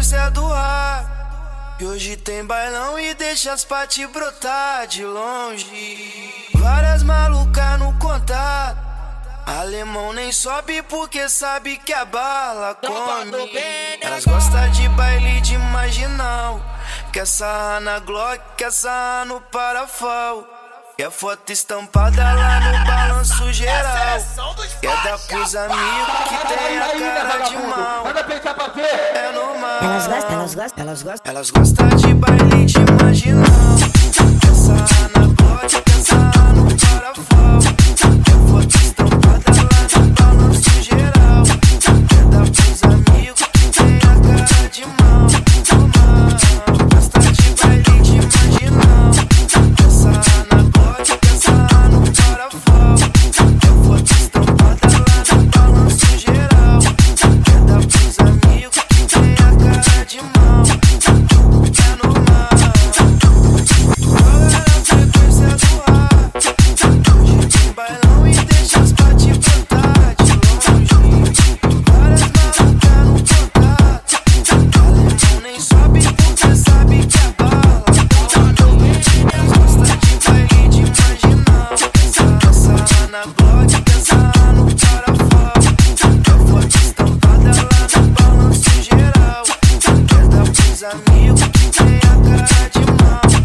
frequência do ar. E hoje tem bailão e deixa as paty brotar de longe. Várias malucas no contato. Alemão nem sobe porque sabe que a bala come. Elas gostam de baile de marginal. Quer sarrar na Glock, quer sarrar no parafal. Quer foto estampada lá no balanço geral. Quer dar pros amigos que tem a cara de mal. É normal. Elas gostam de baile de marginal. Quer sarrar na Glock, quer sarrar no parafal. Quer foto estampada lá no balanço geral. Quer dar pros amigos que tem a cara de mal. Gosta de baile de marginal. Quer sarrar na Glock, quer sarrar no parafal. Quer foto estampada lá no balanço geral. Quer dar pros amigos que tem a cara de mal. É normal. Olha a frequência do ar. Hoje tem bailão e deixa as paty brotar de longe. Várias malucas no contato. Alemão nem sobe porque sabe que a bala come. Gosta de baile de marginal. Quer sarrar na Glock, quer sarrar no parafal. Quer foto estampada lá no balanço geral. Quer dar pros amigos que tem a cara de mal.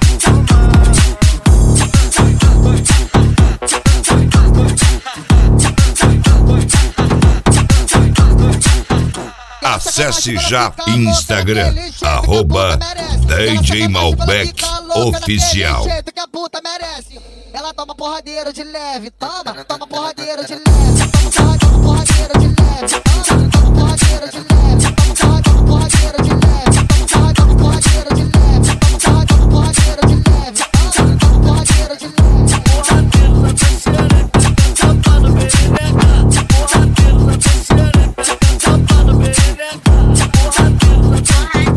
Acesse já Instagram, @DJ Malbec Oficial. Jeito que a puta merece. Ela toma porradeiro de leve, toma porradeiro de leve, toma porradeiro de leve, toma porradeiro de leve, toma porradeiro de leve, toma porradeiro de leve, toma porradeiro de leve, toma porradeiro de leve. Porradeiro na terceira, tampa no perereca. Porradeiro na terceira, tampa no perereca. Porradeiro na terceira,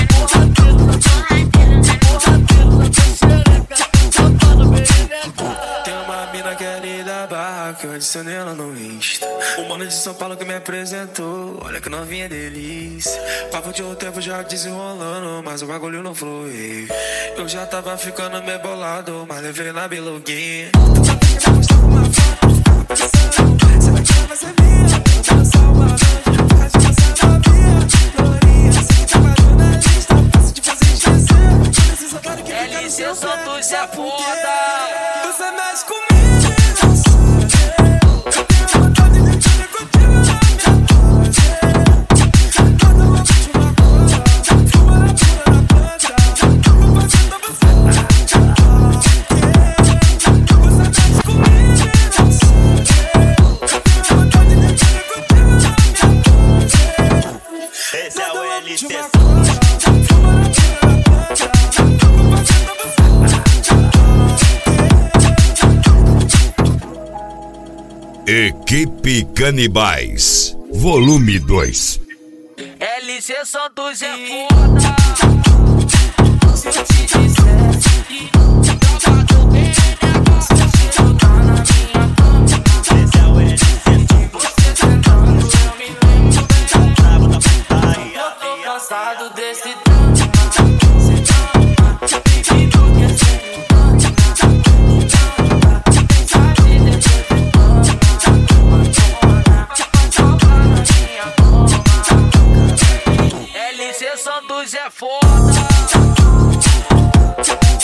tampa no perereca. Tem uma mina que é ali da barra que eu adicionei ela no Insta. O mano de São Paulo que me apresentou, olha que novinha delícia. Papo de um tempo já desenrolando, mas o bagulho não flui. Eu já tava ficando meio bolado, mas levei na biluguinha. LC Santos é foda. Você mexe comigo. Esse é o LC. Equipe Canibais, volume 2. LC Santos é foda. Se eu te dissesse que troca do perereca, você tá na minha cama. Esse é o LC. Você sentando, eu me lembro bem. Eu tô cansado desse drama. Cê ama, vive do que cê me ama. Mensagem deixa de fama. LC Santos é foda.